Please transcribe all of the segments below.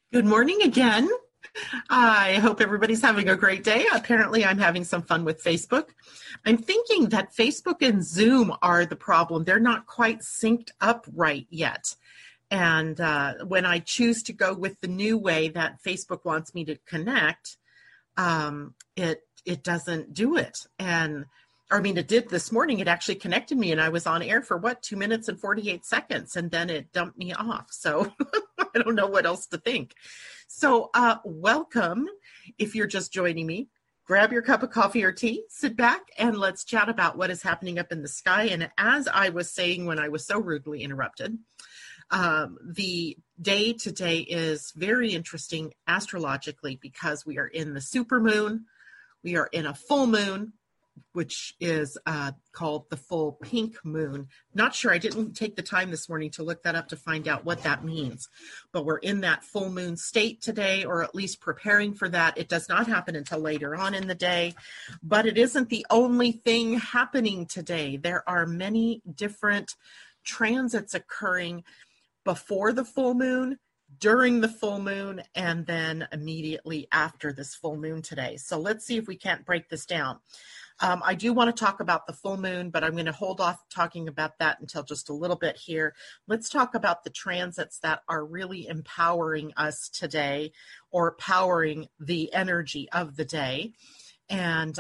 Good morning again. I hope everybody's having a great day. Apparently, I'm having some fun with Facebook. I'm thinking that Facebook and Zoom are the problem. They're not quite synced up right yet. And when I choose to go with the new way that Facebook wants me to connect, it doesn't do it. It did this morning. It actually connected me, and I was on air for 2 minutes and 48 seconds, and then it dumped me off. So I don't know what else to think. So welcome. If you're just joining me, grab your cup of coffee or tea, sit back, and let's chat about what is happening up in the sky. And as I was saying when I was so rudely interrupted, the day today is very interesting astrologically because we are in the supermoon. We are in a full moon, which is called the full pink moon. Not sure. I didn't take the time this morning to look that up to find out what that means. But we're in that full moon state today, or at least preparing for that. It does not happen until later on in the day. But it isn't the only thing happening today. There are many different transits occurring before the full moon, during the full moon, and then immediately after this full moon today. So let's see if we can't break this down. I do want to talk about the full moon, but I'm going to hold off talking about that until just a little bit here. Let's talk about the transits that are really empowering us today, or powering the energy of the day. And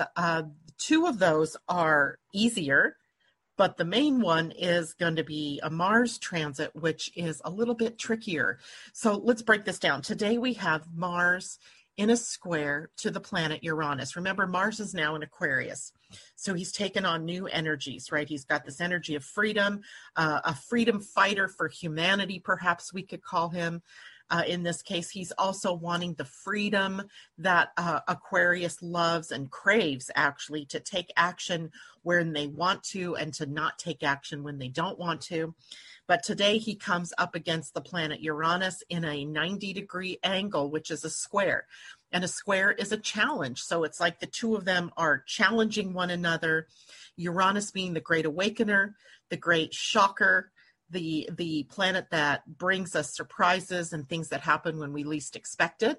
two of those are easier, but the main one is going to be a Mars transit, which is a little bit trickier. So let's break this down. Today we have Mars in a square to the planet Uranus. Remember, Mars is now in Aquarius. So he's taken on new energies, right? He's got this energy of freedom, a freedom fighter for humanity, perhaps we could call him. In this case, he's also wanting the freedom that Aquarius loves and craves, actually, to take action when they want to and to not take action when they don't want to. But today he comes up against the planet Uranus in a 90-degree angle, which is a square. And a square is a challenge. So it's like the two of them are challenging one another. Uranus being the great awakener, the great shocker, the planet that brings us surprises and things that happen when we least expect it.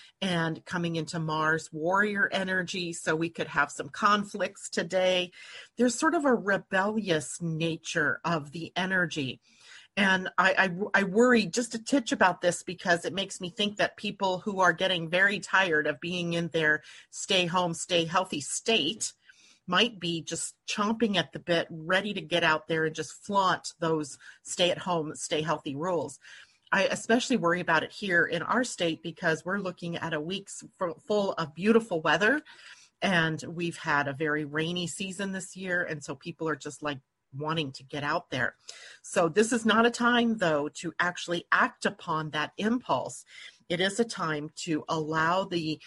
And coming into Mars warrior energy, so we could have some conflicts today. There's sort of a rebellious nature of the energy. And I worry just a titch about this because it makes me think that people who are getting very tired of being in their stay home, stay healthy state might be just chomping at the bit, ready to get out there and just flaunt those stay at home, stay healthy rules. I especially worry about it here in our state because we're looking at a week full of beautiful weather, and we've had a very rainy season this year, and so people are just like wanting to get out there. So this is not a time, though, to actually act upon that impulse. It is a time to allow the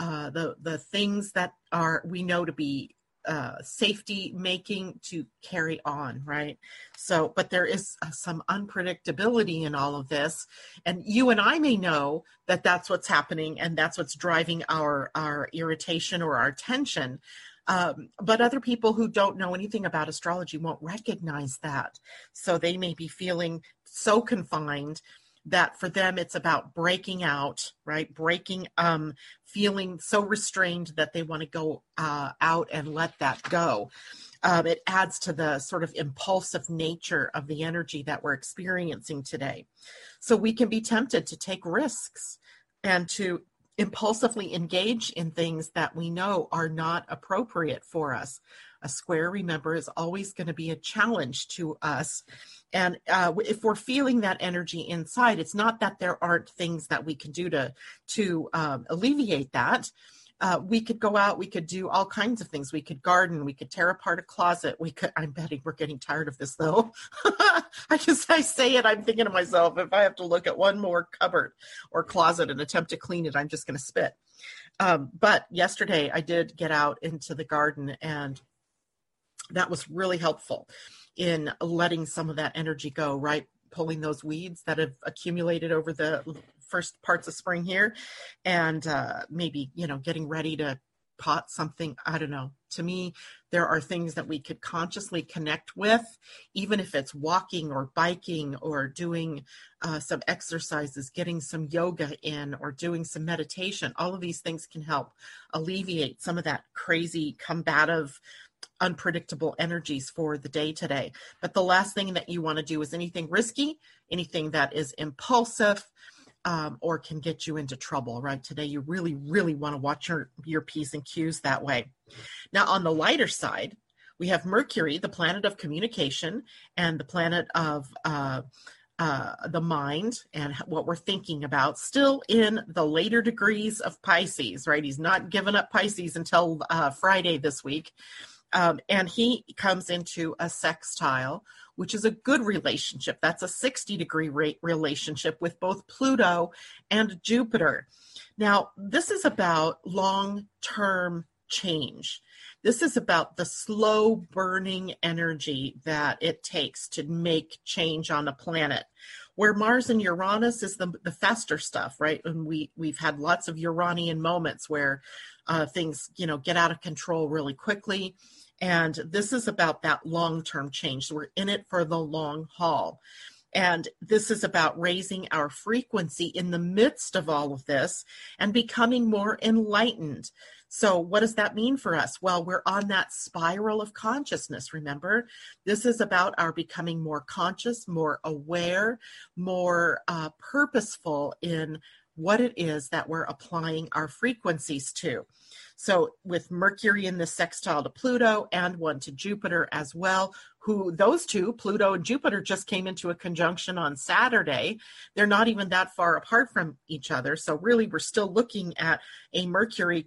things that are we know to be safety making to carry on, right? So, but there is some unpredictability in all of this, and you and I may know that that's what's happening and that's what's driving our irritation or our tension. But other people who don't know anything about astrology won't recognize that. So they may be feeling so confined that for them it's about breaking out, right? Feeling so restrained that they want to go out and let that go. It adds to the sort of impulsive nature of the energy that we're experiencing today. So we can be tempted to take risks and to impulsively engage in things that we know are not appropriate for us. A square, remember, is always going to be a challenge to us. And if we're feeling that energy inside, it's not that there aren't things that we can do to alleviate that. We could go out, we could do all kinds of things. We could garden, we could tear apart a closet. I'm betting we're getting tired of this though. I say it, I'm thinking to myself, if I have to look at one more cupboard or closet and attempt to clean it, I'm just going to spit. But yesterday I did get out into the garden, and that was really helpful in letting some of that energy go, right? Pulling those weeds that have accumulated over the first parts of spring here, and maybe, getting ready to something, I don't know. To me, there are things that we could consciously connect with, even if it's walking or biking or doing some exercises, getting some yoga in or doing some meditation. All of these things can help alleviate some of that crazy, combative, unpredictable energies for the day today. But the last thing that you want to do is anything risky, anything that is impulsive, or can get you into trouble, right? Today, you really, really want to watch your P's and Q's that way. Now, on the lighter side, we have Mercury, the planet of communication and the planet of the mind and what we're thinking about, still in the later degrees of Pisces, right? He's not given up Pisces until Friday this week. And he comes into a sextile, which is a good relationship. That's a 60-degree relationship with both Pluto and Jupiter. Now, this is about long-term change. This is about the slow burning energy that it takes to make change on a planet. Where Mars and Uranus is the faster stuff, right? And we've had lots of Uranian moments where things, get out of control really quickly. And this is about that long-term change. So we're in it for the long haul. And this is about raising our frequency in the midst of all of this and becoming more enlightened. So what does that mean for us? Well, we're on that spiral of consciousness, remember? This is about our becoming more conscious, more aware, more purposeful in what it is that we're applying our frequencies to. So with Mercury in the sextile to Pluto and one to Jupiter as well, who those two, Pluto and Jupiter, just came into a conjunction on Saturday. They're not even that far apart from each other. So really, we're still looking at a Mercury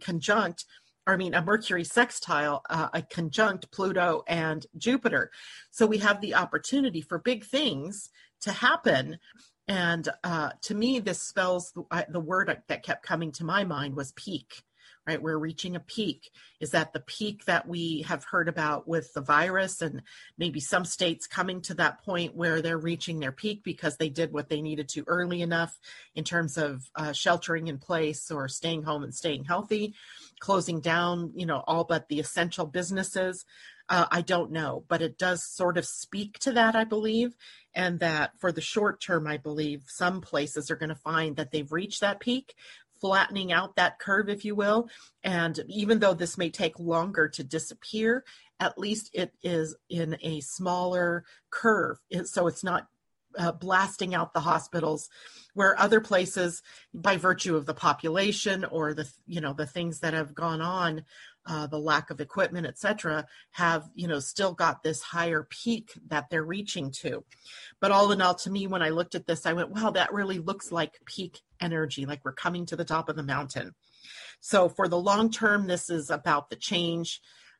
sextile, a conjunct Pluto and Jupiter. So we have the opportunity for big things to happen. And to me, this spells the word that kept coming to my mind was peak. Right, we're reaching a peak. Is that the peak that we have heard about with the virus, and maybe some states coming to that point where they're reaching their peak because they did what they needed to early enough in terms of sheltering in place or staying home and staying healthy, closing down, all but the essential businesses. I don't know, but it does sort of speak to that, I believe, and that for the short term, I believe some places are going to find that they've reached that peak, flattening out that curve, if you will. And even though this may take longer to disappear, at least it is in a smaller curve. So it's not blasting out the hospitals, where other places, by virtue of the population or the things that have gone on, the lack of equipment, et cetera, have, still got this higher peak that they're reaching to. But all in all, to me, when I looked at this, I went, wow, that really looks like peak energy, like we're coming to the top of the mountain. So for the long term, this is about the change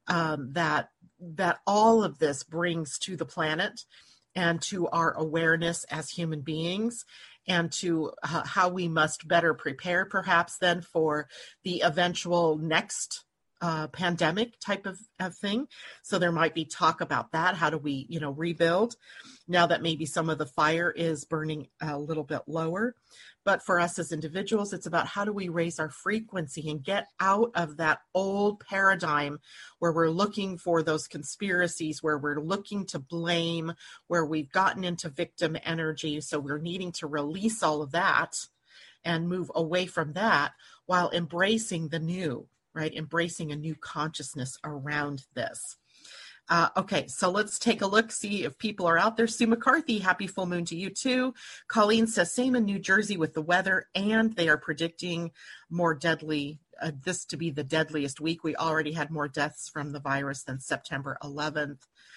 that all of this brings to the planet and to our awareness as human beings, and to how we must better prepare perhaps then for the eventual next pandemic type of thing. So there might be talk about that. How do we, rebuild now that maybe some of the fire is burning a little bit lower? But for us as individuals, it's about how do we raise our frequency and get out of that old paradigm where we're looking for those conspiracies, where we're looking to blame, where we've gotten into victim energy. So we're needing to release all of that and move away from that while embracing the new, right? Embracing a new consciousness around this. Okay, so let's take a look, see if people are out there. Sue McCarthy, happy full moon to you too. Colleen says, same in New Jersey with the weather, and they are predicting more deadly, this to be the deadliest week. We already had more deaths from the virus than September 11th.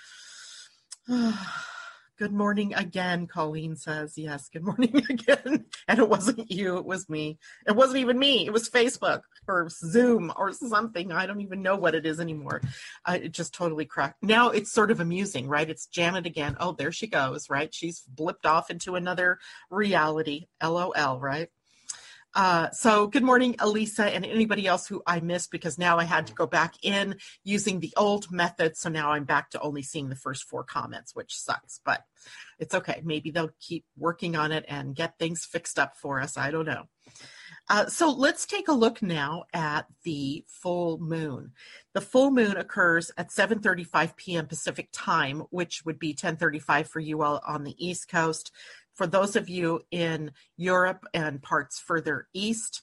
Good morning again, Colleen says. Yes, good morning again. And it wasn't you, it was me. It wasn't even me. It was Facebook or Zoom or something. I don't even know what it is anymore. It just totally cracked. Now it's sort of amusing, right? It's Janet again. Oh, there she goes, right? She's blipped off into another reality. LOL, right? So good morning, Elisa, and anybody else who I missed, because now I had to go back in using the old method. So now I'm back to only seeing the first 4 comments, which sucks, but it's okay. Maybe they'll keep working on it and get things fixed up for us. I don't know. So let's take a look now at the full moon. The full moon occurs at 7:35 p.m. Pacific time, which would be 10:35 for you all on the East Coast. For those of you in Europe and parts further east,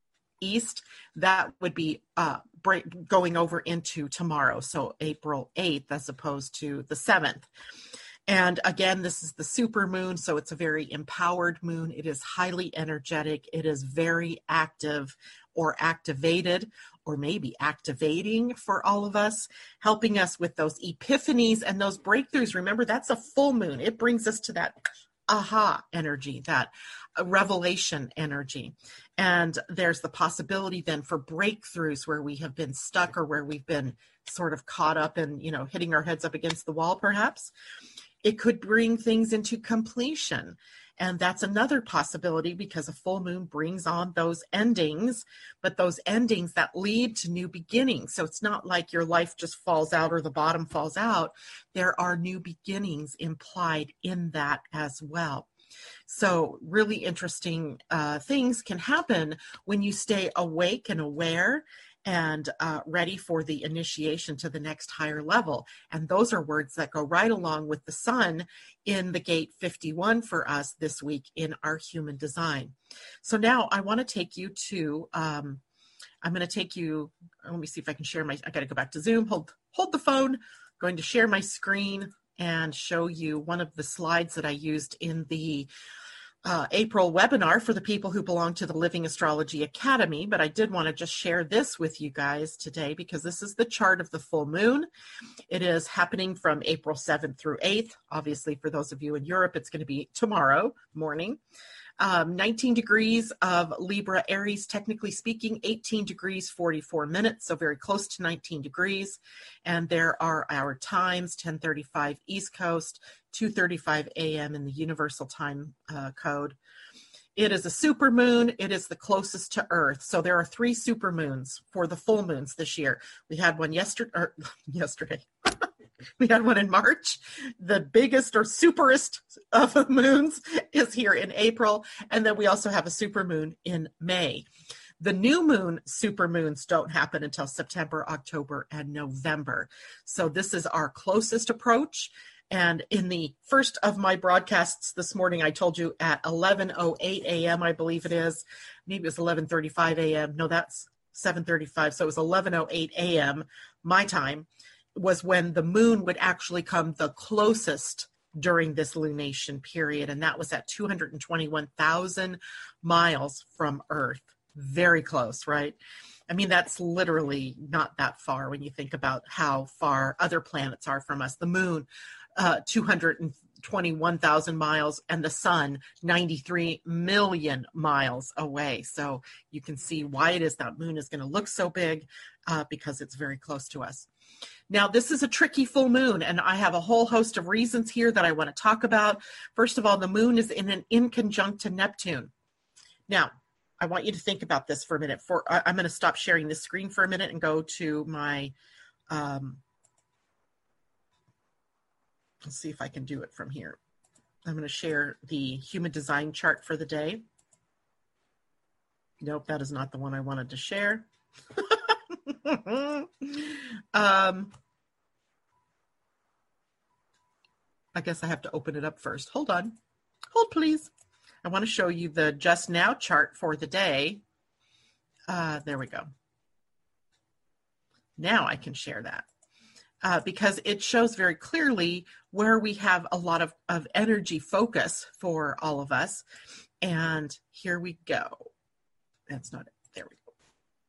that would be going over into tomorrow, so April 8th as opposed to the 7th. And again, this is the super moon, so it's a very empowered moon. It is highly energetic. It is very active or activated, or maybe activating for all of us, helping us with those epiphanies and those breakthroughs. Remember, that's a full moon. It brings us to that aha energy, that revelation energy. And there's the possibility then for breakthroughs where we have been stuck or where we've been sort of caught up in, hitting our heads up against the wall, perhaps. It could bring things into completion. And that's another possibility because a full moon brings on those endings, but those endings that lead to new beginnings. So it's not like your life just falls out or the bottom falls out. There are new beginnings implied in that as well. So really interesting things can happen when you stay awake and aware and ready for the initiation to the next higher level. And those are words that go right along with the sun in the gate 51 for us this week in our human design. So now I want to take you to, let me see if I can share I got to go back to Zoom, hold the phone, going to share my screen and show you one of the slides that I used in the April webinar for the people who belong to the Living Astrology Academy, but I did want to just share this with you guys today because this is the chart of the full moon. It is happening from April 7th through 8th. Obviously, for those of you in Europe, it's going to be tomorrow morning. 19 degrees of Libra Aries, technically speaking, 18 degrees, 44 minutes, so very close to 19 degrees. And there are our times, 10:35 East Coast, 2:35 a.m. in the Universal Time Code. It is a super moon. It is the closest to Earth. So there are 3 super moons for the full moons this year. We had one yesterday. We had one in March. The biggest or superest of the moons is here in April. And then we also have a super moon in May. The new moon super moons don't happen until September, October, and November. So this is our closest approach. And in the first of my broadcasts this morning, I told you at 11:08 a.m., I believe it is. Maybe it was 11:35 a.m. No, that's 7:35. So it was 11:08 a.m. my time, was when the moon would actually come the closest during this lunation period. And that was at 221,000 miles from Earth. Very close, right? I mean, that's literally not that far when you think about how far other planets are from us. The moon, 221,000 miles, and the sun, 93 million miles away. So you can see why it is that moon is going to look so big because it's very close to us. Now, this is a tricky full moon, and I have a whole host of reasons here that I want to talk about. First of all, the moon is in conjunct to Neptune. Now, I want you to think about this for a minute. I'm going to stop sharing this screen for a minute and go to my, let's see if I can do it from here. I'm going to share the human design chart for the day. Nope, that is not the one I wanted to share. I guess I have to open it up first. Hold on. Hold, please. I want to show you the Just Now chart for the day. There we go. Now I can share that because it shows very clearly where we have a lot of energy focus for all of us. And here we go. That's not it. There we go.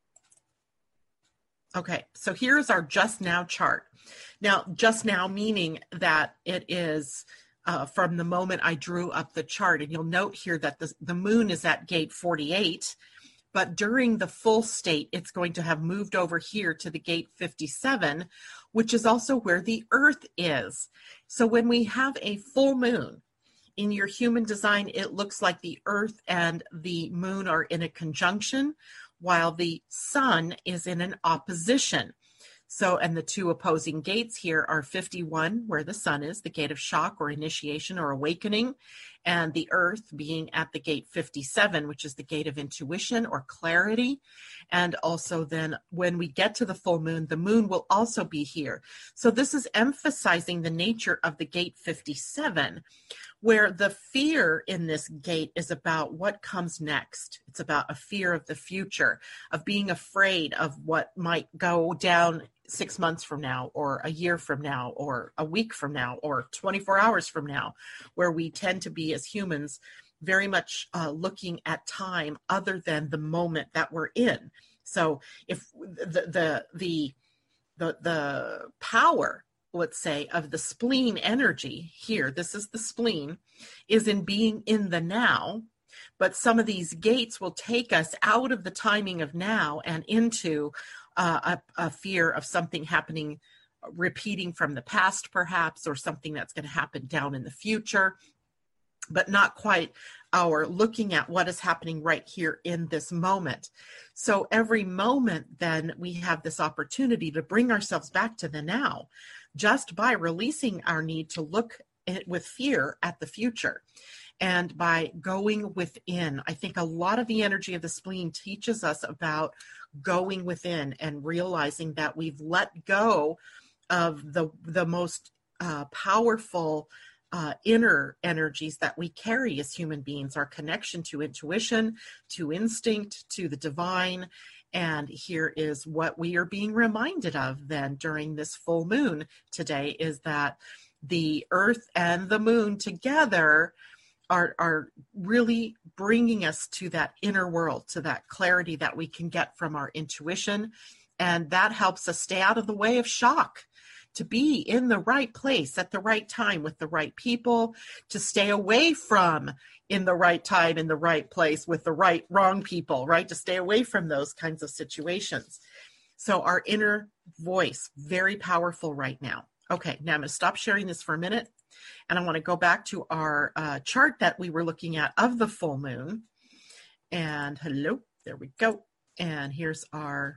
Okay, so here's our Just Now chart. Now, just now meaning that it is from the moment I drew up the chart. And you'll note here that the moon is at gate 48, but during the full state, it's going to have moved over here to the gate 57, which is also where the Earth is. So when we have a full moon in your human design, it looks like the Earth and the moon are in a conjunction, while the sun is in an opposition. So, and the 2 opposing gates here are 51, where the sun is, the gate of shock or initiation or awakening, and the Earth being at the gate 57, which is the gate of intuition or clarity. And also then when we get to the full moon, the moon will also be here. So this is emphasizing the nature of the gate 57, where the fear in this gate is about what comes next. It's about a fear of the future, of being afraid of what might go down 6 months from now, or a year from now, or a week from now, or 24 hours from now, where we tend to be as humans very much looking at time other than the moment that we're in. So if the power, let's say, of the spleen energy here, this is the spleen, is in being in the now, but some of these gates will take us out of the timing of now and into a fear of something happening, repeating from the past perhaps, or something that's going to happen down in the future, but not quite our looking at what is happening right here in this moment. So every moment then we have this opportunity to bring ourselves back to the now, just by releasing our need to look with fear at the future. And by going within, I think a lot of the energy of the spleen teaches us about going within and realizing that we've let go of the most powerful inner energies that we carry as human beings, our connection to intuition, to instinct, to the divine. And here is what we are being reminded of then during this full moon today, is that the earth and the moon together are really bringing us to that inner world, to that clarity that we can get from our intuition. And that helps us stay out of the way of shock, to be in the right place at the right time with the right people, to stay away from in the right time, in the right place with the wrong people, right? To stay away from those kinds of situations. So our inner voice, very powerful right now. Okay, now I'm going to stop sharing this for a minute. And I want to go back to our chart that we were looking at of the full moon. And hello, there we go. And here's our,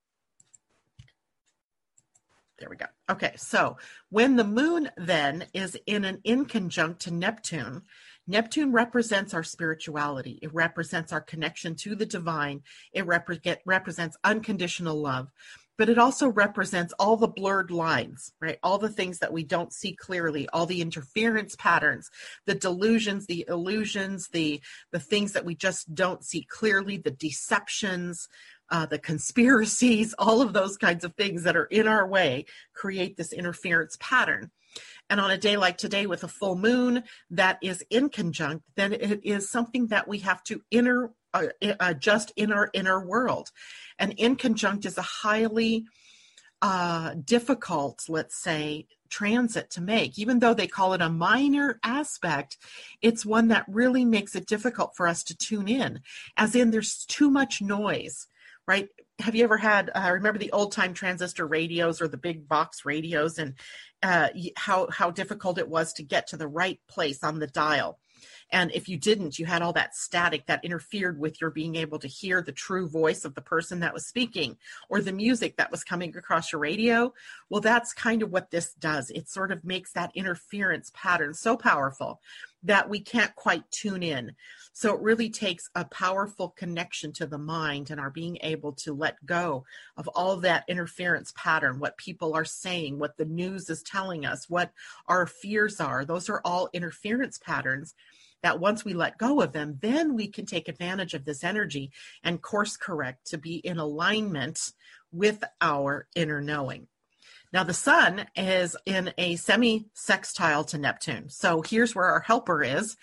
there we go. Okay, so when the moon then is in an inconjunct to Neptune, Neptune represents our spirituality. It represents our connection to the divine. It represents unconditional love. But it also represents all the blurred lines, right? All the things that we don't see clearly, all the interference patterns, the delusions, the illusions, the things that we just don't see clearly, the deceptions, the conspiracies, all of those kinds of things that are in our way create this interference pattern. And on a day like today with a full moon that is inconjunct, then it is something that we have to adjust in our inner world. And inconjunct is a highly difficult, let's say, transit to make. Even though they call it a minor aspect, it's one that really makes it difficult for us to tune in, as in there's too much noise, right? Have you ever had, remember the old time transistor radios or the big box radios, and how difficult it was to get to the right place on the dial? And if you didn't, you had all that static that interfered with your being able to hear the true voice of the person that was speaking, or the music that was coming across your radio. Well, that's kind of what this does. It sort of makes that interference pattern so powerful that we can't quite tune in. So it really takes a powerful connection to the mind and our being able to let go of all that interference pattern, what people are saying, what the news is telling us, what our fears are. Those are all interference patterns that once we let go of them, then we can take advantage of this energy and course correct to be in alignment with our inner knowing. Now, the sun is in a semi-sextile to Neptune. So here's where our helper is.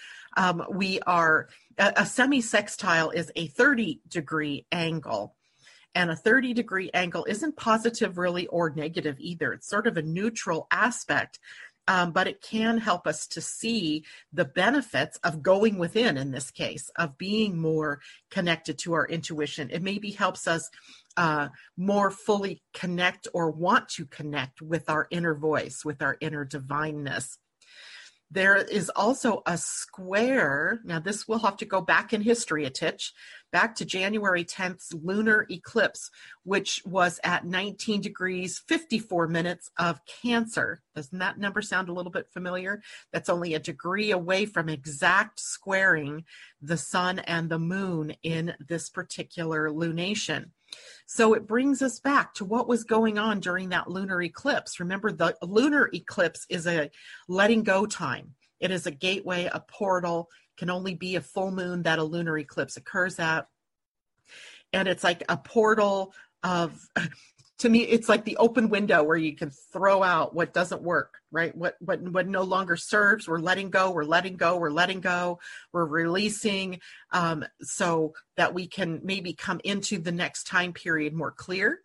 A semi-sextile is a 30-degree angle. And a 30-degree angle isn't positive really or negative either. It's sort of a neutral aspect. But it can help us to see the benefits of going within, in this case, of being more connected to our intuition. It maybe helps us more fully connect or want to connect with our inner voice, with our inner divineness. There is also a square. Now, this will have to go back in history a titch, back to January 10th's lunar eclipse, which was at 19 degrees, 54 minutes of Cancer. Doesn't that number sound a little bit familiar? That's only a degree away from exact squaring the sun and the moon in this particular lunation. So it brings us back to what was going on during that lunar eclipse. Remember, the lunar eclipse is a letting go time. It is a gateway, a portal, can only be a full moon that a lunar eclipse occurs at. And it's like a portal of, to me, it's like the open window where you can throw out what doesn't work, right? What no longer serves. We're letting go, we're letting go, we're letting go, we're releasing, so that we can maybe come into the next time period more clear.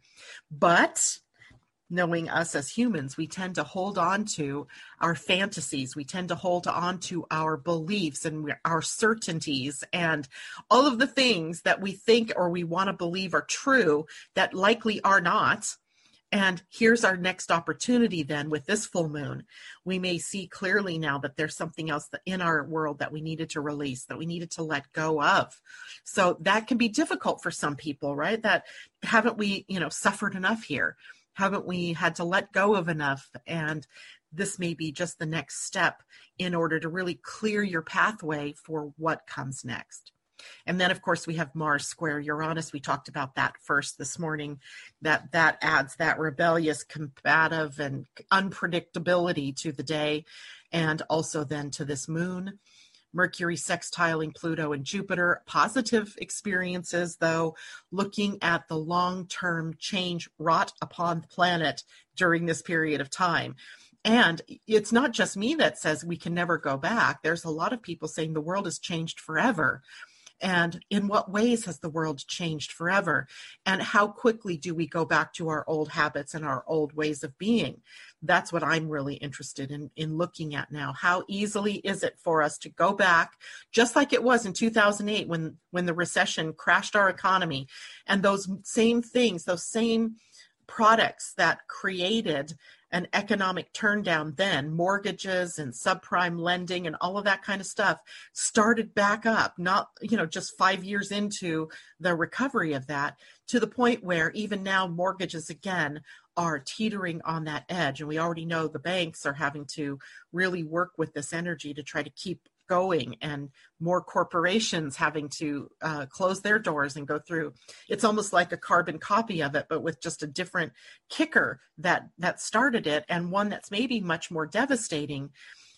But knowing us as humans, we tend to hold on to our fantasies. We tend to hold on to our beliefs and our certainties and all of the things that we think or we want to believe are true that likely are not. And here's our next opportunity then with this full moon. We may see clearly now that there's something else in our world that we needed to release, that we needed to let go of. So that can be difficult for some people, right? That haven't we, suffered enough here? Haven't we had to let go of enough? And this may be just the next step in order to really clear your pathway for what comes next. And then, of course, we have Mars square Uranus. We talked about that first this morning, that adds that rebellious, combative, and unpredictability to the day, and also then to this moon. Mercury sextiling Pluto and Jupiter. Positive experiences, though, looking at the long-term change wrought upon the planet during this period of time. And it's not just me that says we can never go back. There's a lot of people saying the world has changed forever. And in what ways has the world changed forever? And how quickly do we go back to our old habits and our old ways of being? That's what I'm really interested in looking at now. How easily is it for us to go back, just like it was in 2008 when the recession crashed our economy, and those same things, those same products that created an economic turndown then, mortgages and subprime lending and all of that kind of stuff, started back up, not, just 5 years into the recovery of that, to the point where even now mortgages again are teetering on that edge. And we already know the banks are having to really work with this energy to try to keep going, and more corporations having to close their doors and go through. It's almost like a carbon copy of it, but with just a different kicker that started it, and one that's maybe much more devastating.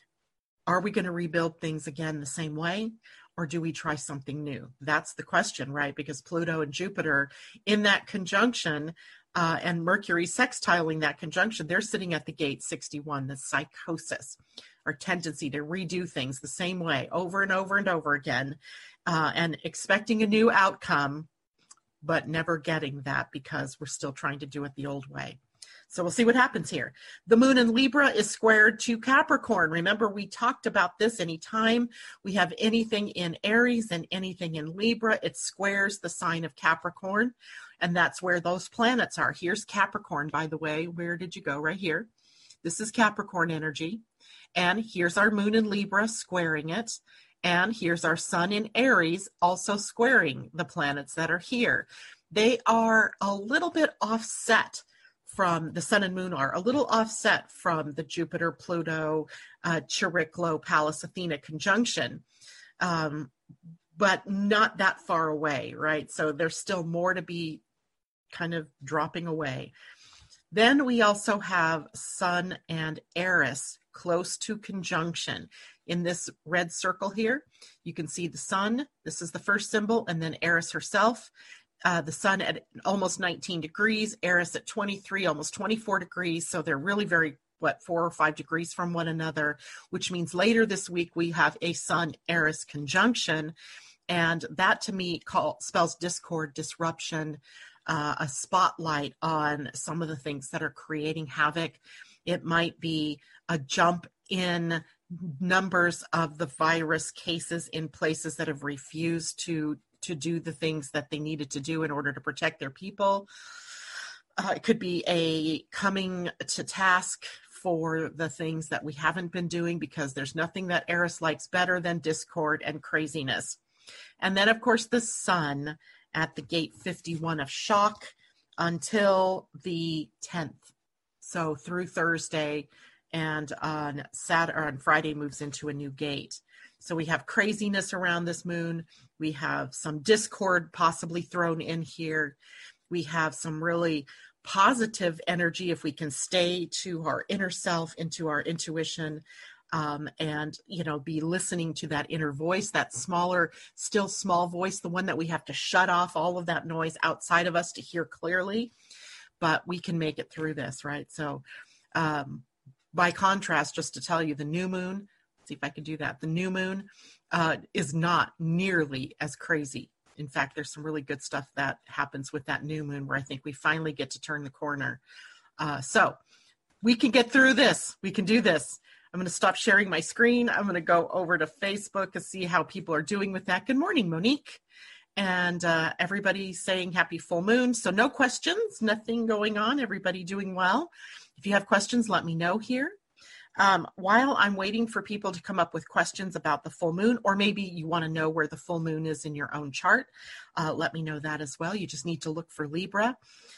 Are we going to rebuild things again the same way, or do we try something new? That's the question, right? Because Pluto and Jupiter in that conjunction, and Mercury sextiling that conjunction, they're sitting at the gate 61, the psychosis, our tendency to redo things the same way over and over and over again, and expecting a new outcome, but never getting that because we're still trying to do it the old way. So we'll see what happens here. The moon in Libra is squared to Capricorn. Remember, we talked about this. Anytime we have anything in Aries and anything in Libra, it squares the sign of Capricorn. And that's where those planets are. Here's Capricorn, by the way. Where did you go? Right here. This is Capricorn energy. And here's our moon in Libra squaring it. And here's our sun in Aries also squaring the planets that are here. They are a little bit offset from the sun and moon, are a little offset from the Jupiter, Pluto, Chariklo, Pallas, Athena conjunction, but not that far away, right? So there's still more to be kind of dropping away. Then we also have Sun and Eris close to conjunction. In this red circle here, you can see the Sun. This is the first symbol, and then Eris herself. The Sun at almost 19 degrees, Eris at 23, almost 24 degrees. So they're really very, 4 or 5 degrees from one another, which means later this week we have a Sun-Eris conjunction. And that to me spells discord, disruption, a spotlight on some of the things that are creating havoc. It might be a jump in numbers of the virus cases in places that have refused to do the things that they needed to do in order to protect their people. It could be a coming to task for the things that we haven't been doing, because there's nothing that Eris likes better than discord and craziness. And then, of course, the sun at the gate 51 of shock until the 10th. So through Thursday, and on Saturday or on Friday moves into a new gate. So we have craziness around this moon. We have some discord possibly thrown in here. We have some really positive energy if we can stay to our inner self, into our intuition, and, be listening to that inner voice, that smaller, still small voice, the one that we have to shut off all of that noise outside of us to hear clearly. But we can make it through this, right? So by contrast, just to tell you, the new moon, see if I can do that. The new moon is not nearly as crazy. In fact, there's some really good stuff that happens with that new moon where I think we finally get to turn the corner. So we can get through this. We can do this. I'm going to stop sharing my screen. I'm going to go over to Facebook and see how people are doing with that. Good morning, Monique. And everybody saying happy full moon. So no questions, nothing going on. Everybody doing well. If you have questions, let me know here. While I'm waiting for people to come up with questions about the full moon, or maybe you want to know where the full moon is in your own chart, let me know that as well. You just need to look for Libra.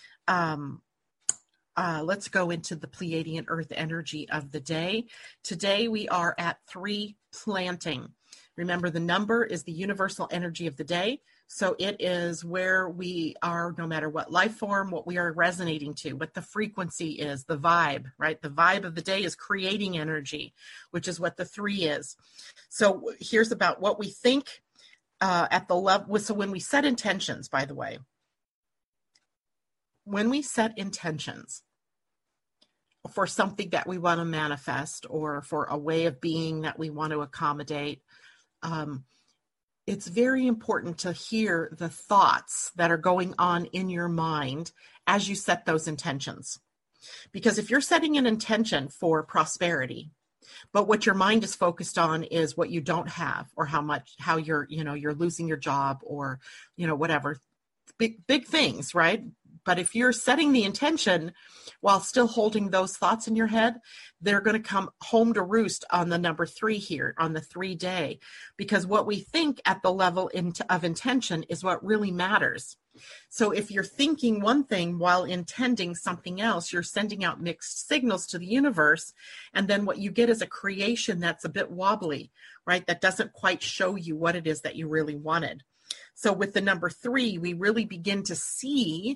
Let's go into the Pleiadian Earth energy of the day. Today we are at 3 planting. Remember, the number is the universal energy of the day. So it is where we are, no matter what life form, what we are resonating to, what the frequency is, the vibe, right? The vibe of the day is creating energy, which is what the 3 is. So here's about what we think at the level. So when we set intentions, by the way, when we set intentions for something that we want to manifest, or for a way of being that we want to accommodate, it's very important to hear the thoughts that are going on in your mind as you set those intentions. Because if you're setting an intention for prosperity, but what your mind is focused on is what you don't have, or how you're losing your job, or, whatever, big things, right? But if you're setting the intention while still holding those thoughts in your head, they're going to come home to roost on the number 3 here, on the 3 day, because what we think at the level of intention is what really matters. So if you're thinking one thing while intending something else, you're sending out mixed signals to the universe. And then what you get is a creation that's a bit wobbly, right? That doesn't quite show you what it is that you really wanted. So with the number 3, we really begin to see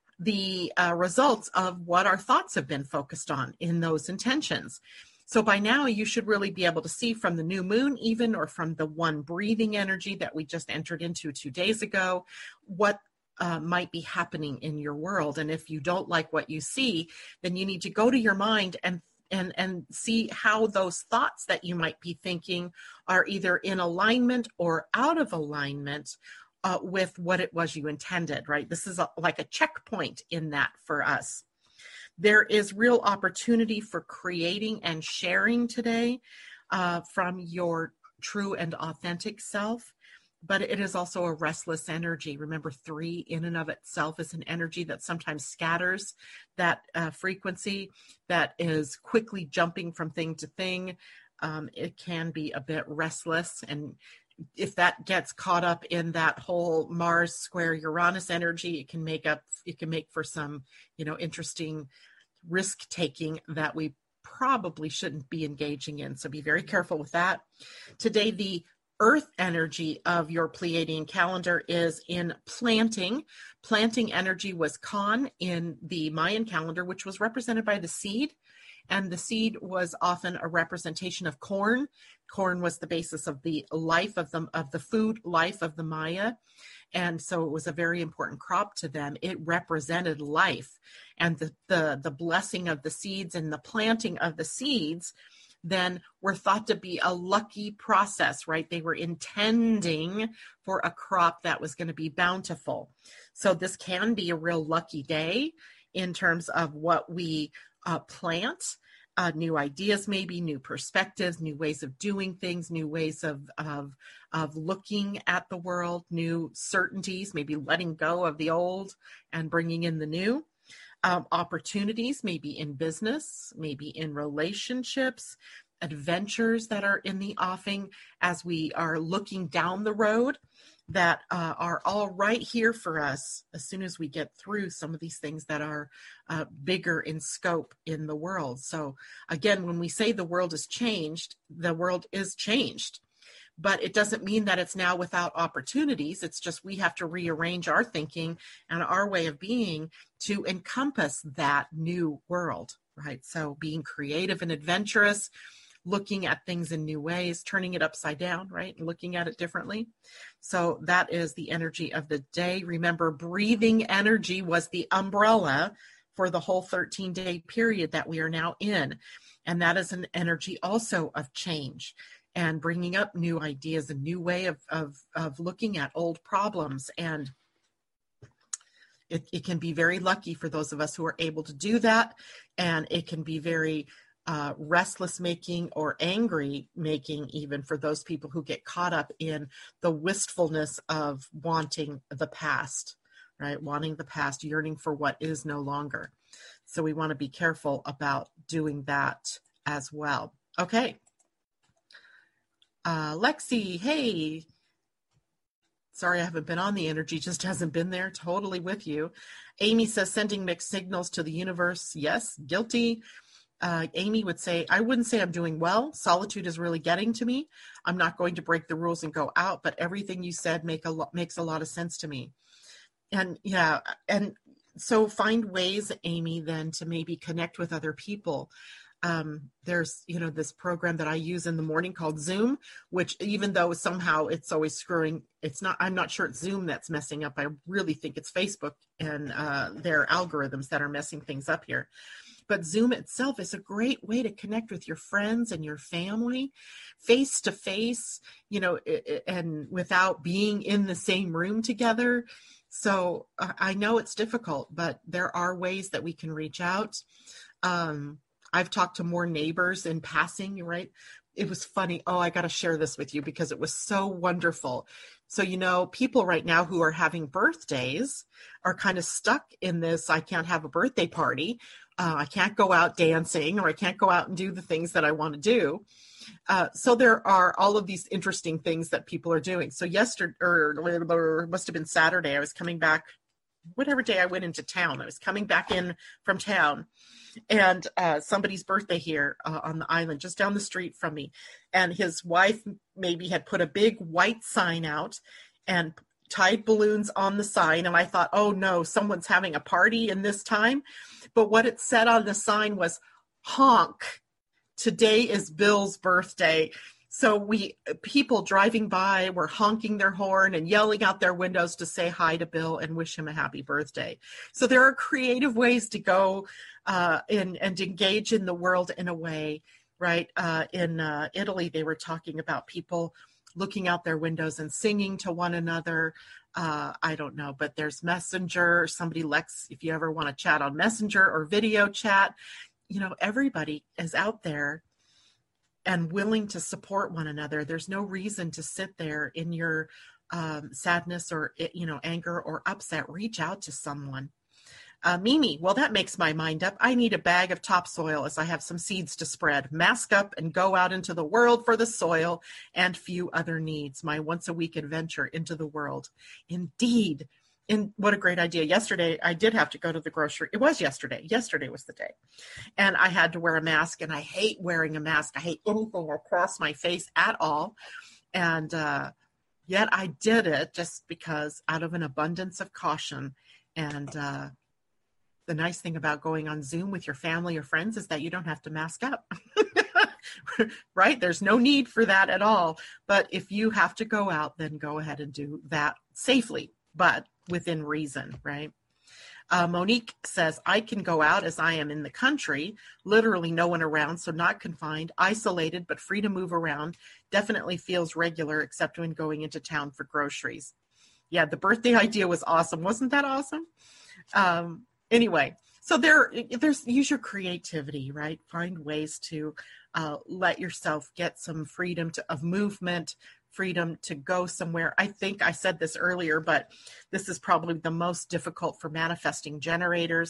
the results of what our thoughts have been focused on in those intentions. So by now you should really be able to see from the new moon even, or from the one breathing energy that we just entered into 2 days ago, what might be happening in your world. And if you don't like what you see, then you need to go to your mind and see how those thoughts that you might be thinking are either in alignment or out of alignment with what it was you intended, right? This is like a checkpoint in that for us. There is real opportunity for creating and sharing today from your true and authentic self, but it is also a restless energy. Remember, 3 in and of itself is an energy that sometimes scatters that frequency, that is quickly jumping from thing to thing. It can be a bit restless, and if that gets caught up in that whole Mars square Uranus energy, it can make for some, interesting risk taking that we probably shouldn't be engaging in. So be very careful with that. Today, the Earth energy of your Pleiadian calendar is in planting. Planting energy was Kan in the Mayan calendar, which was represented by the seed. And the seed was often a representation of corn. Corn was the basis of the life of the food life of the Maya. And so it was a very important crop to them. It represented life. And the blessing of the seeds and the planting of the seeds then were thought to be a lucky process, right? They were intending for a crop that was going to be bountiful. So this can be a real lucky day in terms of what we plant, new ideas, maybe new perspectives, new ways of doing things, new ways of looking at the world, new certainties, maybe letting go of the old and bringing in the new. opportunities, maybe in business, maybe in relationships, adventures that are in the offing as we are looking down the road that are all right here for us as soon as we get through some of these things that are bigger in scope in the world. So again, when we say the world is changed, the world is changed. But it doesn't mean that it's now without opportunities. It's just we have to rearrange our thinking and our way of being to encompass that new world, right? So being creative and adventurous, looking at things in new ways, turning it upside down, right? Looking at it differently. So that is the energy of the day. Remember, breathing energy was the umbrella for the whole 13-day period that we are now in. And that is an energy also of change and bringing up new ideas, a new way of looking at old problems. And it can be very lucky for those of us who are able to do that. And it can be very restless making or angry making, even for those people who get caught up in the wistfulness of wanting the past, right? Wanting the past, yearning for what is no longer. So we want to be careful about doing that as well. Okay. Lexi, hey. Sorry, I haven't been on. The energy just hasn't been there. Totally with you. Amy says, sending mixed signals to the universe. Yes, guilty. Amy would say, I wouldn't say I'm doing well. Solitude is really getting to me. I'm not going to break the rules and go out, but everything you said makes a lot of sense to me. And yeah, and so find ways, Amy, then to maybe connect with other people. There's, this program that I use in the morning called Zoom, which even though somehow it's always screwing, I'm not sure it's Zoom that's messing up. I really think it's Facebook and their algorithms that are messing things up here. But Zoom itself is a great way to connect with your friends and your family face to face, and without being in the same room together. So I know it's difficult, but there are ways that we can reach out. I've talked to more neighbors in passing, right? It was funny. Oh, I got to share this with you because it was so wonderful. So, people right now who are having birthdays are kind of stuck in this, I can't have a birthday party. I can't go out dancing, or I can't go out and do the things that I want to do. So there are all of these interesting things that people are doing. So yesterday, or must have been Saturday, I was coming back, whatever day I went into town, I was coming back in from town, and somebody's birthday here on the island, just down the street from me. And his wife maybe had put a big white sign out and tied balloons on the sign. And I thought, oh no, someone's having a party in this time. But what it said on the sign was, honk, today is Bill's birthday. So people driving by were honking their horn and yelling out their windows to say hi to Bill and wish him a happy birthday. So there are creative ways to go and engage in the world in a way, right? In Italy, they were talking about people looking out their windows and singing to one another. I don't know, but there's Messenger. Lex, if you ever want to chat on Messenger or video chat, everybody is out there and willing to support one another. There's no reason to sit there in your sadness or, anger or upset. Reach out to someone. Mimi, well, that makes my mind up. I need a bag of topsoil as I have some seeds to spread. Mask up and go out into the world for the soil and few other needs. My once-a-week adventure into the world. Indeed. And what a great idea. Yesterday, I did have to go to the grocery. It was yesterday. Yesterday was the day. And I had to wear a mask, and I hate wearing a mask. I hate anything across my face at all. And yet I did it just because out of an abundance of caution. And the nice thing about going on Zoom with your family or friends is that you don't have to mask up, right? There's no need for that at all. But if you have to go out, then go ahead and do that safely, but within reason, right? Monique says, I can go out as I am in the country, literally no one around, so not confined, isolated, but free to move around. Definitely feels regular, except when going into town for groceries. Yeah, the birthday idea was awesome. Wasn't that awesome? Anyway, so there's use your creativity, right? Find ways to let yourself get some freedom of movement, freedom to go somewhere. I think I said this earlier, but this is probably the most difficult for manifesting generators,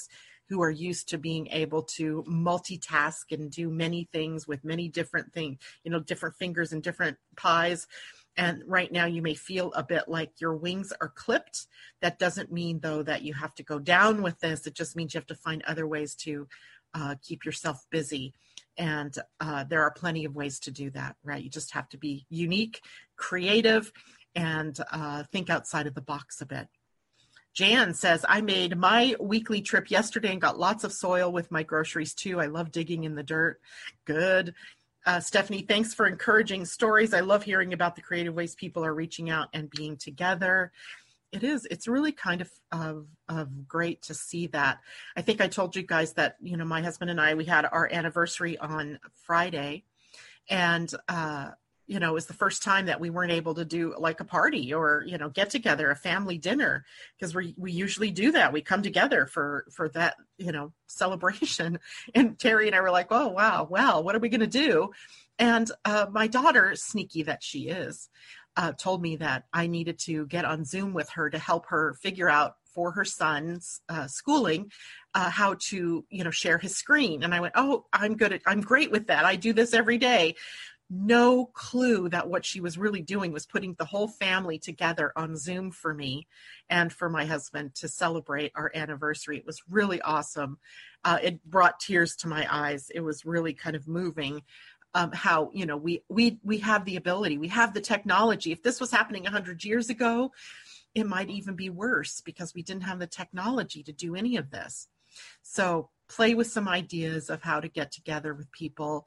who are used to being able to multitask and do many things with many different things, different fingers and different pies. And right now you may feel a bit like your wings are clipped. That doesn't mean, though, that you have to go down with this. It just means you have to find other ways to keep yourself busy. And there are plenty of ways to do that, right? You just have to be unique, creative, and think outside of the box a bit. Jan says, I made my weekly trip yesterday and got lots of soil with my groceries too. I love digging in the dirt. Good. Stephanie, thanks for encouraging stories. I love hearing about the creative ways people are reaching out and being together. It's really kind of great to see that. I think I told you guys that, my husband and I, we had our anniversary on Friday, and, it was the first time that we weren't able to do like a party or, get together, a family dinner, because we usually do that. We come together for that, celebration. And Terry and I were like, oh, wow, well, what are we going to do? And my daughter, sneaky that she is, told me that I needed to get on Zoom with her to help her figure out for her son's schooling how to, share his screen. And I went, oh, I'm great with that. I do this every day. No clue that what she was really doing was putting the whole family together on Zoom for me and for my husband to celebrate our anniversary. It was really awesome. It brought tears to my eyes. It was really kind of moving. How, we have the ability, we have the technology. If this was happening 100 years ago, it might even be worse because we didn't have the technology to do any of this. So play with some ideas of how to get together with people.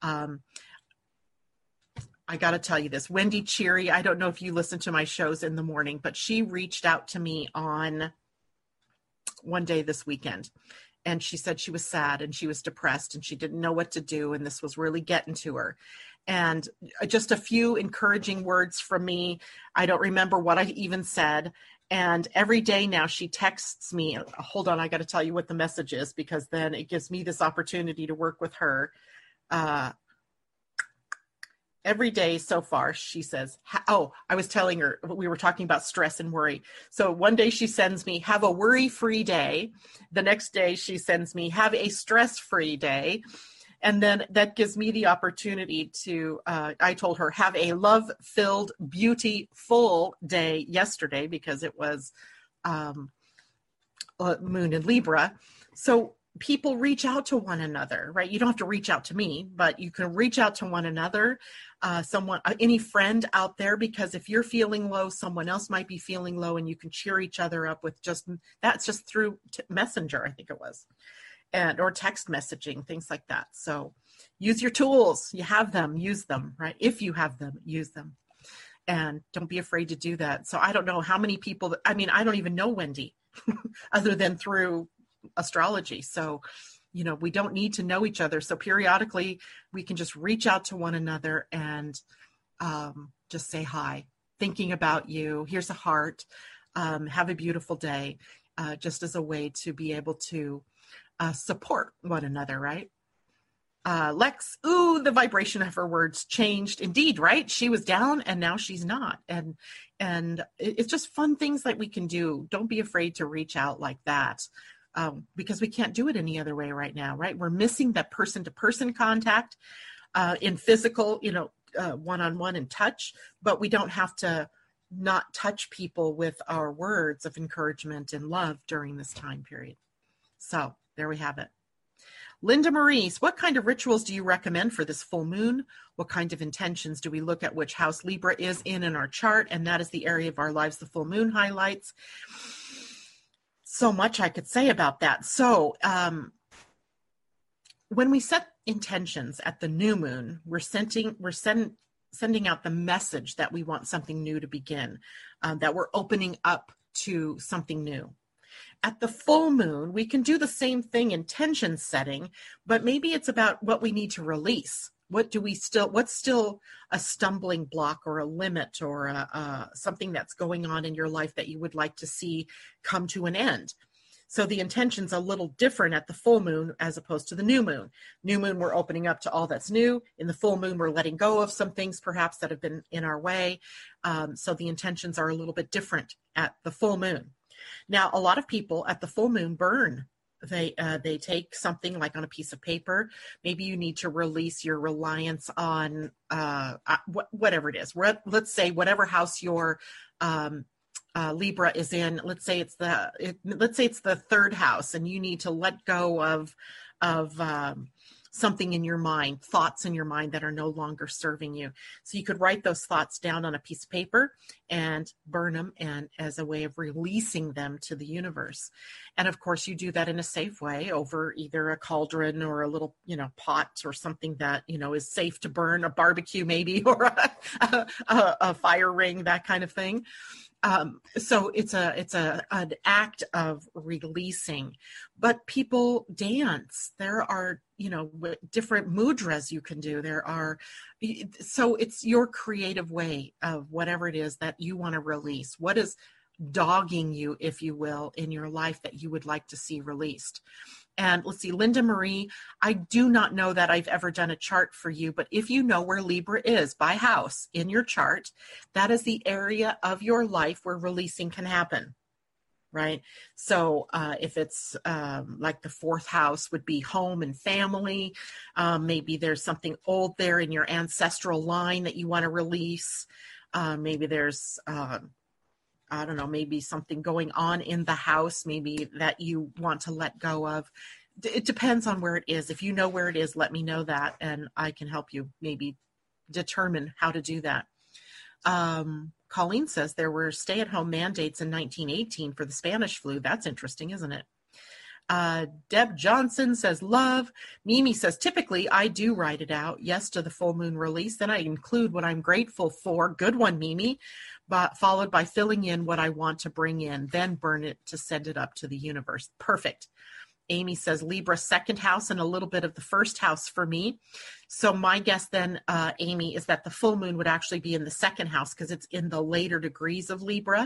I got to tell you this, Wendy Cheery, I don't know if you listen to my shows in the morning, but she reached out to me on one day this weekend. And she said she was sad and she was depressed and she didn't know what to do. And this was really getting to her. And just a few encouraging words from me. I don't remember what I even said. And every day now she texts me. Hold on, I got to tell you what the message is, because then it gives me this opportunity to work with her. Every day so far, she says, I was telling her, we were talking about stress and worry. So one day she sends me, have a worry-free day. The next day she sends me, have a stress-free day. And then that gives me the opportunity to, I told her, have a love-filled, beautiful day yesterday, because it was moon in Libra. So people reach out to one another, right? You don't have to reach out to me, but you can reach out to one another, any friend out there, because if you're feeling low, someone else might be feeling low, and you can cheer each other up with that's just through Messenger, I think it was, or text messaging, things like that. So use your tools. You have them, use them, right? If you have them, use them. And don't be afraid to do that. So I don't know how many people, I don't even know Wendy other than through astrology. So, we don't need to know each other. So periodically we can just reach out to one another and just say hi, thinking about you. Here's a heart. Have a beautiful day. Just as a way to be able to support one another, right? Lex, the vibration of her words changed. Indeed, right? She was down and now she's not. And it's just fun things that we can do. Don't be afraid to reach out like that. Because we can't do it any other way right now, right? We're missing that person-to-person contact in physical, one-on-one and touch, but we don't have to not touch people with our words of encouragement and love during this time period. So there we have it. Linda Maurice, what kind of rituals do you recommend for this full moon? What kind of intentions do we look at which house Libra is in our chart? And that is the area of our lives the full moon highlights. So much I could say about that. So when we set intentions at the new moon, we're sending out the message that we want something new to begin, that we're opening up to something new. At the full moon, we can do the same thing, intention setting, but maybe it's about what we need to release. What's still a stumbling block or a limit or something that's going on in your life that you would like to see come to an end? So the intention's a little different at the full moon as opposed to the new moon. New moon, we're opening up to all that's new. In the full moon, we're letting go of some things perhaps that have been in our way. So the intentions are a little bit different at the full moon. Now, a lot of people at the full moon burn they take something like on a piece of paper. Maybe you need to release your reliance on whatever it is. Let's say whatever house your Libra is in. Let's say it's the third house, and you need to let go of something in your mind, thoughts in your mind that are no longer serving you. So you could write those thoughts down on a piece of paper and burn them, and as a way of releasing them to the universe. And of course, you do that in a safe way over either a cauldron or a little, pot or something that, is safe to burn, a barbecue maybe, or a fire ring, that kind of thing. So it's an act of releasing, but people dance. There are, different mudras you can do. So it's your creative way of whatever it is that you want to release. What is dogging you, if you will, in your life that you would like to see released? And let's see, Linda Marie, I do not know that I've ever done a chart for you, but if you know where Libra is by house in your chart, that is the area of your life where releasing can happen, right? So if it's like the fourth house would be home and family, maybe there's something old there in your ancestral line that you want to release. Maybe there's I don't know, maybe something going on in the house, maybe that you want to let go of. It depends on where it is. If you know where it is, let me know that, and I can help you maybe determine how to do that. Colleen says there were stay-at-home mandates in 1918 for the Spanish flu. That's interesting, isn't it? Deb Johnson says, love. Mimi says, typically I do write it out. Yes to the full moon release. Then I include what I'm grateful for. Good one, Mimi. But followed by filling in what I want to bring in, then burn it to send it up to the universe. Perfect. Amy says, Libra second house and a little bit of the first house for me. So my guess then, Amy, is that the full moon would actually be in the second house because it's in the later degrees of Libra.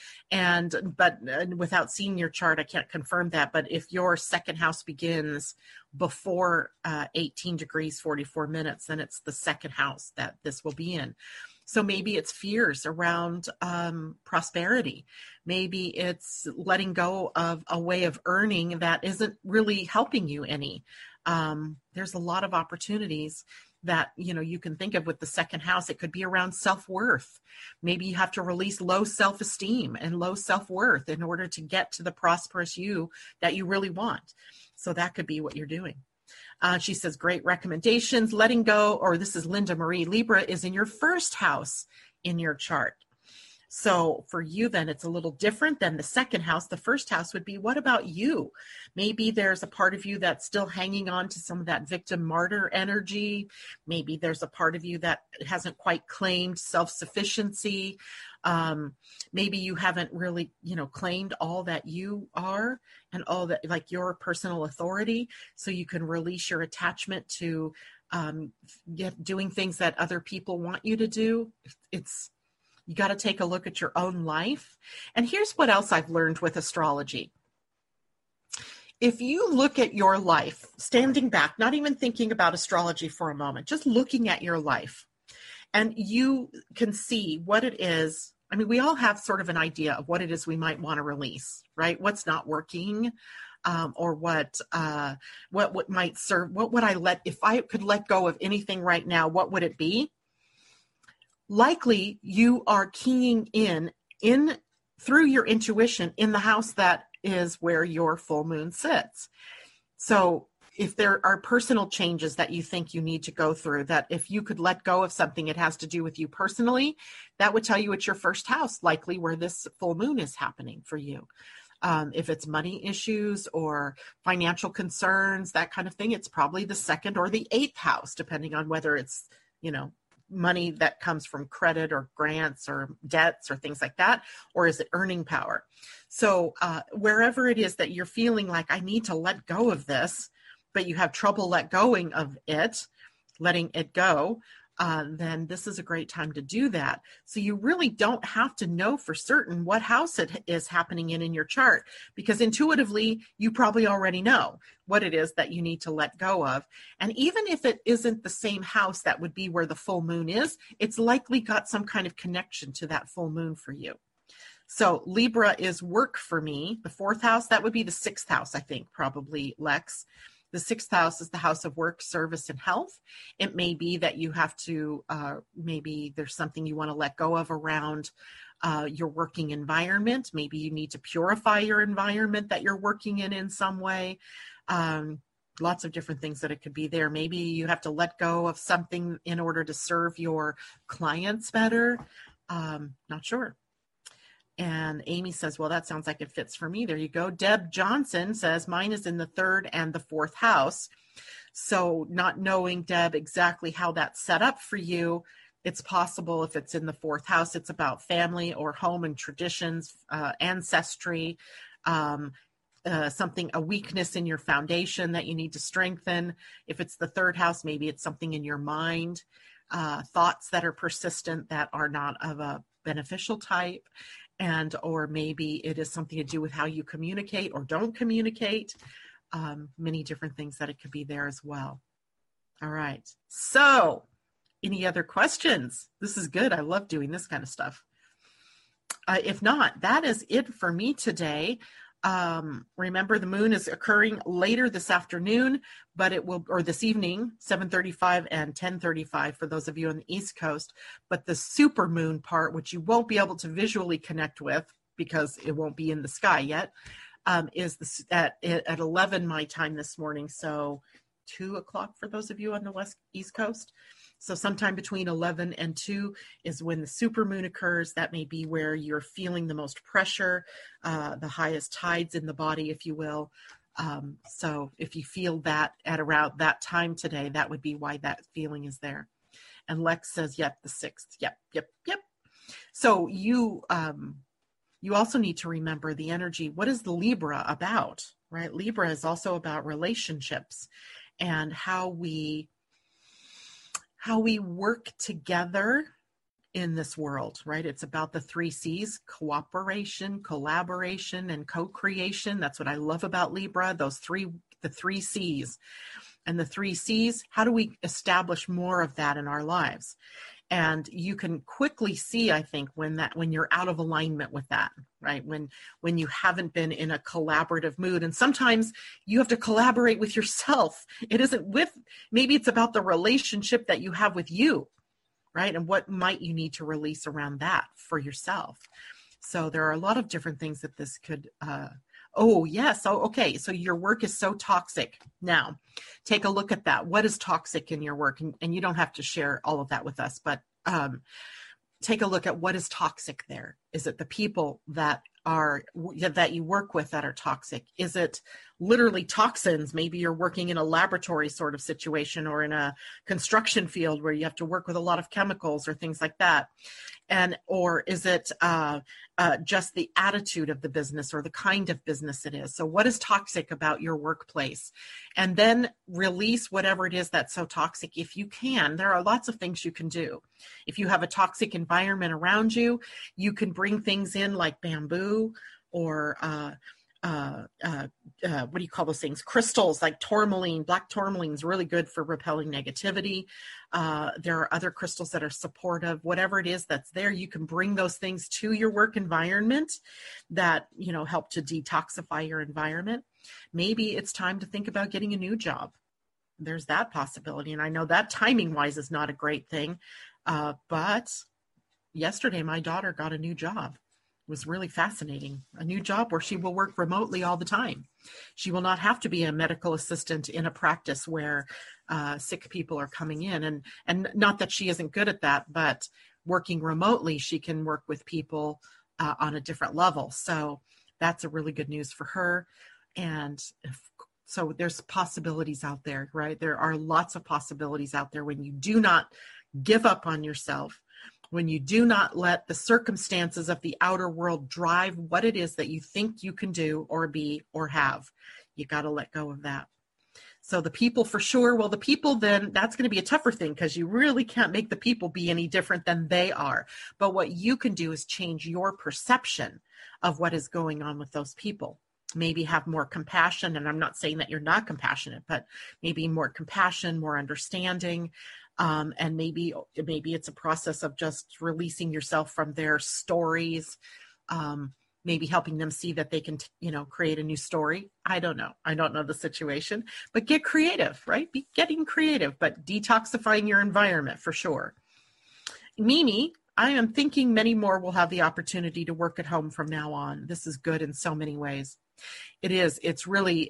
But without seeing your chart, I can't confirm that. But if your second house begins before 18 degrees, 44 minutes, then it's the second house that this will be in. So maybe it's fears around prosperity. Maybe it's letting go of a way of earning that isn't really helping you any. There's a lot of opportunities that, you can think of with the second house. It could be around self-worth. Maybe you have to release low self-esteem and low self-worth in order to get to the prosperous you that you really want. So that could be what you're doing. She says, great recommendations. Letting go, or this is Linda Marie, Libra is in your first house in your chart. So for you, then it's a little different than the second house. The first house would be, what about you? Maybe there's a part of you that's still hanging on to some of that victim martyr energy. Maybe there's a part of you that hasn't quite claimed self-sufficiency. Maybe you haven't really, claimed all that you are and all that, like your personal authority. So you can release your attachment to doing things that other people want you to do. You got to take a look at your own life. And here's what else I've learned with astrology. If you look at your life, standing back, not even thinking about astrology for a moment, just looking at your life, and you can see what it is. I mean, we all have sort of an idea of what it is we might want to release, right? What's not working, or what might serve. What would if I could let go of anything right now, what would it be? Likely you are keying in through your intuition in the house that is where your full moon sits. So if there are personal changes that you think you need to go through, that if you could let go of something, it has to do with you personally, that would tell you it's your first house, likely where this full moon is happening for you. If it's money issues or financial concerns, that kind of thing, it's probably the second or the eighth house, depending on whether it's, money that comes from credit or grants or debts or things like that, or is it earning power? So wherever it is that you're feeling like I need to let go of this, but you have trouble letting it go, then this is a great time to do that. So you really don't have to know for certain what house it is happening in your chart, because intuitively you probably already know what it is that you need to let go of. And even if it isn't the same house that would be where the full moon is, it's likely got some kind of connection to that full moon for you. So Libra is work for me. The fourth house, that would be the sixth house, I think, probably, Lex. The sixth house is the house of work, service, and health. It may be that you have to, maybe there's something you want to let go of around your working environment. Maybe you need to purify your environment that you're working in some way. Lots of different things that it could be there. Maybe you have to let go of something in order to serve your clients better. Not sure. And Amy says, well, that sounds like it fits for me. There you go. Deb Johnson says, mine is in the third and the fourth house. So not knowing, Deb, exactly how that's set up for you, it's possible if it's in the fourth house, it's about family or home and traditions, ancestry, something, a weakness in your foundation that you need to strengthen. If it's the third house, maybe it's something in your mind, thoughts that are persistent that are not of a beneficial type. And, or maybe it is something to do with how you communicate or don't communicate. Many different things that it could be there as well. All right. So any other questions? This is good. I love doing this kind of stuff. If not, that is it for me today. Remember, the moon is occurring later this afternoon, but it will, or this evening, 7:35 and 10:35 for those of you on the East Coast. But the super moon part, which you won't be able to visually connect with because it won't be in the sky yet, is at 11 my time this morning. So 2 o'clock for those of you on the East Coast. So sometime between 11 and 2 is when the supermoon occurs. That may be where you're feeling the most pressure, the highest tides in the body, if you will. So if you feel that at around that time today, that would be why that feeling is there. And Lex says, yep, the 6th. Yep. So you also need to remember the energy. What is the Libra about, right? Libra is also about relationships and how we work together in this world, right? It's about the 3 C's: cooperation, collaboration, and co-creation. That's what I love about Libra, the 3 C's. And the 3 C's, how do we establish more of that in our lives? And you can quickly see, I think, when you're out of alignment with that, right? When you haven't been in a collaborative mood. And sometimes you have to collaborate with yourself. It isn't maybe it's about the relationship that you have with you, right? And what might you need to release around that for yourself? So there are a lot of different things that this could, okay. So your work is so toxic. Now, take a look at that. What is toxic in your work? And you don't have to share all of that with us, but take a look at what is toxic there. Is it the people that you work with that are toxic? Is it literally toxins? Maybe you're working in a laboratory sort of situation or in a construction field where you have to work with a lot of chemicals or things like that. Or is it just the attitude of the business or the kind of business it is? So what is toxic about your workplace? And then release whatever it is that's so toxic if you can. There are lots of things you can do. If you have a toxic environment around you, you can bring things in like bamboo or what do you call those things? Crystals like tourmaline. Black tourmaline is really good for repelling negativity. There are other crystals that are supportive. Whatever it is that's there, you can bring those things to your work environment that, help to detoxify your environment. Maybe it's time to think about getting a new job. There's that possibility. And I know that timing wise is not a great thing. But yesterday, my daughter got a new job. Was really fascinating. A new job where she will work remotely all the time. She will not have to be a medical assistant in a practice where sick people are coming in. And not that she isn't good at that, but working remotely, she can work with people on a different level. So that's a really good news for her. And so there's possibilities out there, right? There are lots of possibilities out there when you do not give up on yourself. When you do not let the circumstances of the outer world drive what it is that you think you can do or be or have. You got to let go of that. So the people for sure, well, the people then, that's going to be a tougher thing because you really can't make the people be any different than they are. But what you can do is change your perception of what is going on with those people. Maybe have more compassion. And I'm not saying that you're not compassionate, but maybe more compassion, more understanding. And maybe it's a process of just releasing yourself from their stories, maybe helping them see that they can, create a new story. I don't know. I don't know the situation, but get creative, right? Be getting creative, but detoxifying your environment for sure. Mimi, I am thinking many more will have the opportunity to work at home from now on. This is good in so many ways. It is. It's really,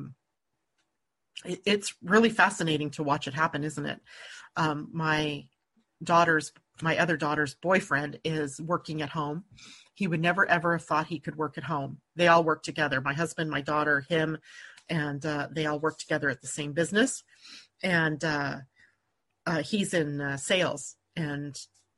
it's really fascinating to watch it happen, isn't it? My other daughter's boyfriend is working at home. He would never, ever have thought he could work at home. They all work together. My husband, my daughter, him, and they all work together at the same business. And he's in sales and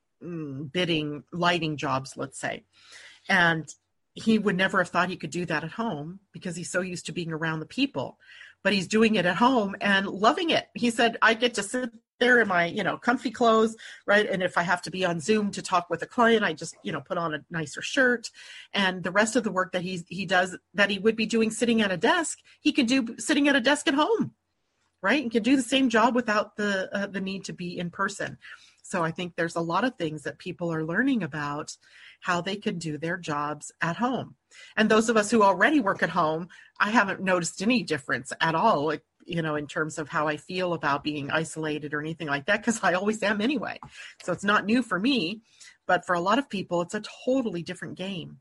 bidding lighting jobs, let's say. And he would never have thought he could do that at home because he's so used to being around the people. But he's doing it at home and loving it. He said, I get to sit there in my, comfy clothes, right? And if I have to be on Zoom to talk with a client, I just, put on a nicer shirt. And the rest of the work that he does that he would be doing sitting at a desk, he could do sitting at a desk at home, right? And could do the same job without the need to be in person. So I think there's a lot of things that people are learning about how they can do their jobs at home. And those of us who already work at home, I haven't noticed any difference at all, in terms of how I feel about being isolated or anything like that, because I always am anyway. So it's not new for me, but for a lot of people, it's a totally different game.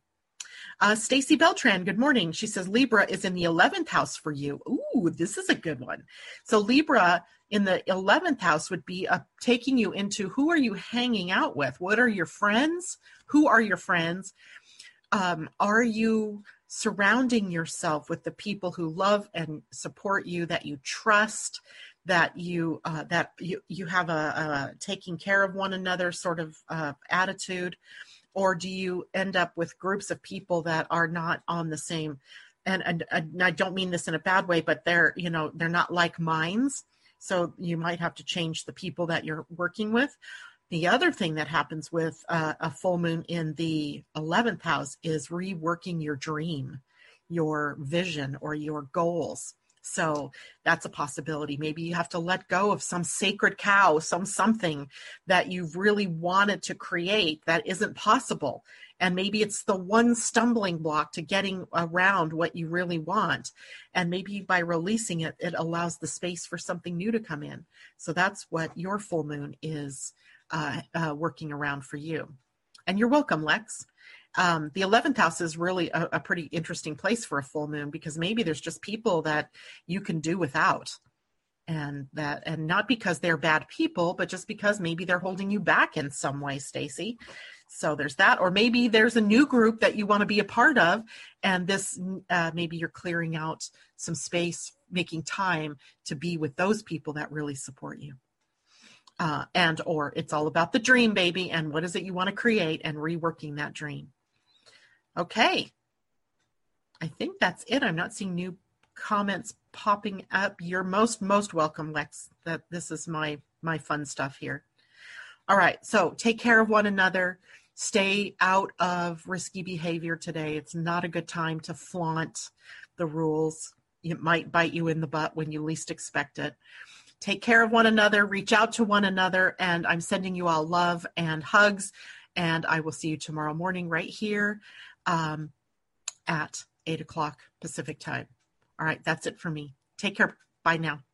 Stacy Beltran, good morning. She says, Libra is in the 11th house for you. Ooh, this is a good one. So Libra in the 11th house would be taking you into who are you hanging out with? What are your friends? Who are your friends? Are you surrounding yourself with the people who love and support you, that you trust, that you have a taking care of one another sort of attitude? Or do you end up with groups of people that are not on the same, and I don't mean this in a bad way, but they're not like minds. So you might have to change the people that you're working with. The other thing that happens with a full moon in the 11th house is reworking your dream, your vision, or your goals. So that's a possibility. Maybe you have to let go of some sacred cow, something that you've really wanted to create that isn't possible. And maybe it's the one stumbling block to getting around what you really want. And maybe by releasing it, it allows the space for something new to come in. So that's what your full moon is working around for you. And you're welcome, Lex. The 11th house is really a pretty interesting place for a full moon, because maybe there's just people that you can do without, and not because they're bad people, but just because maybe they're holding you back in some way, Stacy. So there's that. Or maybe there's a new group that you want to be a part of, and this maybe you're clearing out some space, making time to be with those people that really support you. Or it's all about the dream, baby, and what is it you want to create, and reworking that dream. Okay, I think that's it. I'm not seeing new comments popping up. You're most welcome, Lex. That this is my fun stuff here. All right, so take care of one another. Stay out of risky behavior today. It's not a good time to flaunt the rules. It might bite you in the butt when you least expect it. Take care of one another. Reach out to one another. And I'm sending you all love and hugs. And I will see you tomorrow morning right here at 8 o'clock Pacific time. All right, that's it for me. Take care. Bye now.